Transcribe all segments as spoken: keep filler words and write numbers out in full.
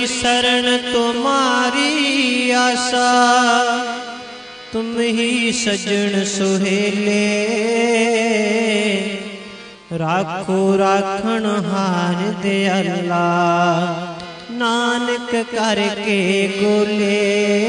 शरण तुम्हारी आशा, तुम ही सजन सुहेले। राखो राखण हार दे अल्लाह, नानक करके गोले।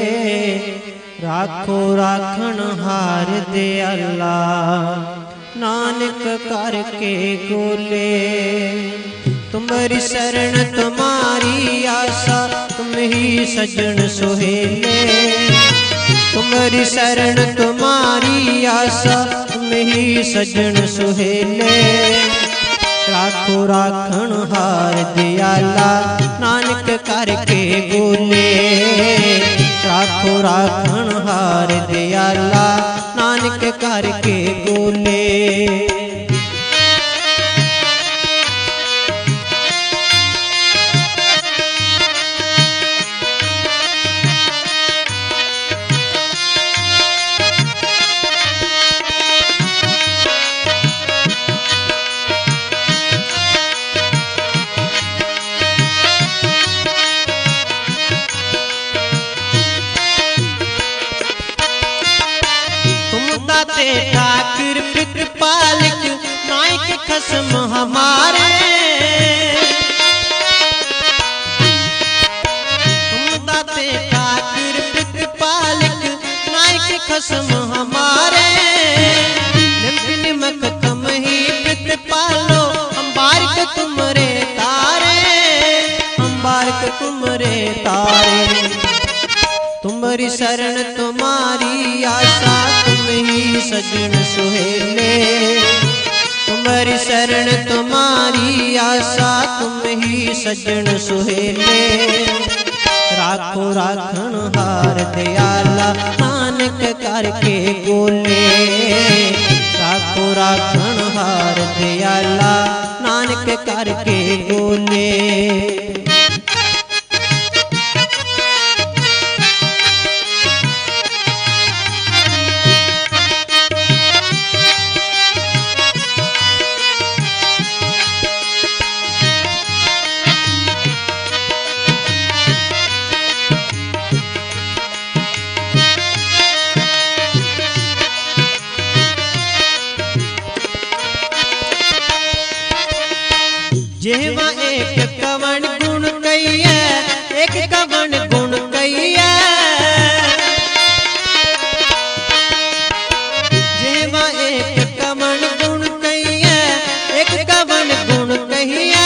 राखो राखण हार दे अल्लाह, नानक करके गोले। तुम्हारी शरण तुम्हारी आशा, तुम ही सजन सुहेले। तुम्हारी शरण तुम्हारी आशा, तुम ही सजन सुहेले। राखो राखण हार दयाला, नानक करके गोले। राखो राखण हार दयाला, नानक करके गोले। ठाकुर पितृ पालक नायक खसम हमारे। तुम दाते ठाकुर पितृ पालक नायक खसम हमारे। निम्न निमक तुम ही पितृ पालो, हम बारक तुमरे तारे। हम बारक तुमरे तारे। तुम्हारी शरण तुम्हारी आशा, तुम ही सजन सुहेले। तुम्हारी शरण तुम्हारी आशा, तुम ही सजन सुहेले। राखो राखण हार दयाला, नानक करके गोले। राखो राखण हार दयाला, नानक करके गोले। जेवा एक कवन गुण कहिए, एक कवन गुण कहिए। जेवा एक कवन गुण कहिए, एक कवन गुण कहिए।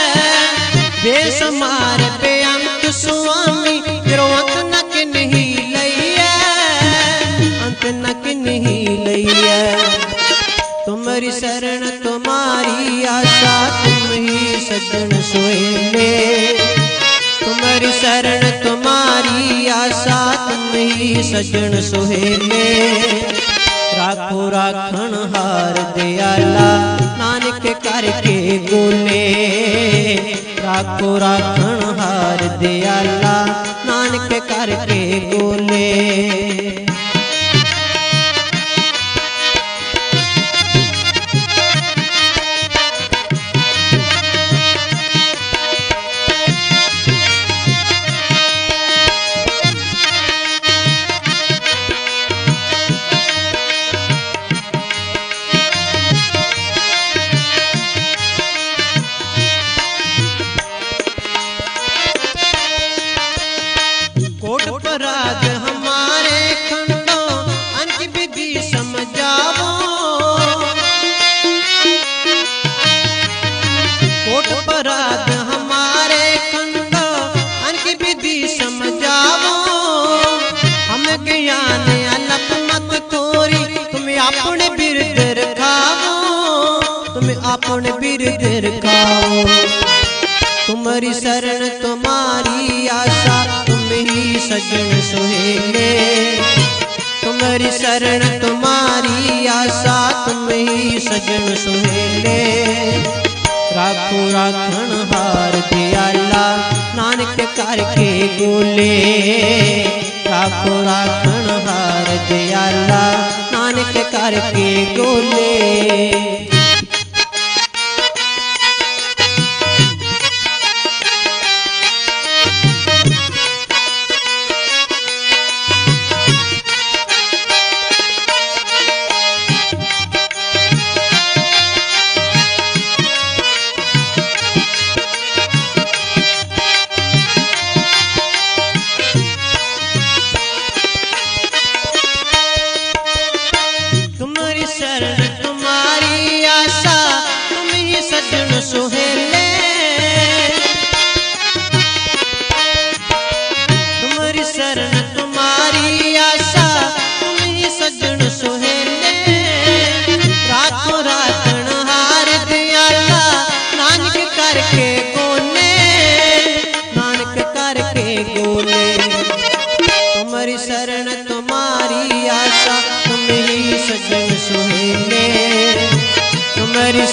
बेसमार बेअंत स्वामी, तेरो अंत नक नहीं लइए। अंत नक नहीं लइए। तुम्हारी शरण तुम्हारी आशा, तुम ही सजन सुहेले। तुम्हारी शरण तुम्हारी आशा, तुम ही सजन सुहेले। राखो राखण हार दयाला, नानक करके गोले। राखो राखण हार दयाला, नानक करके गोले। राज हमारे खंडो, अंत विधि समझावो। कोट पराध हमारे खंडो, अंत विधि समझावो। हम ज्ञान अलप मत तोरी, तुम अपने बिरद रखावो। तुम अपने बिरद रखाओ। तुम्हारी शरण तुम्हारी आशा, तुम ही सजन सुहेले। तुम्हारी शरण तुम्हारी आशा, तुम ही सजन सुहेले। राखो राखण हार दयाला, नानक करके गोले। राखो राखण हार दयाला, नानक करके गोले।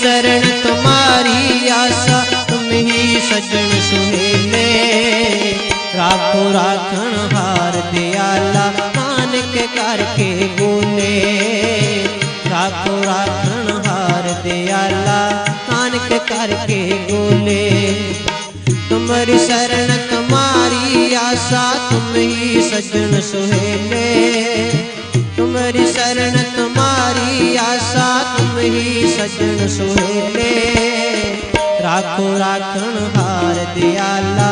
शरण तुम्हारी आशा तुम ही सजन सुहेले। राखो राखण हार दयाला नानक करके बोले। राखो राखण हार दयाला नानक करके बोले। तुम्हारी शरण तुम्हारी आशा तुम ही सजन सुहेले। तुम्हारी शरण तुम्हारी आशा तुम ही सजन सुहेले। राखो राखण हार दयाला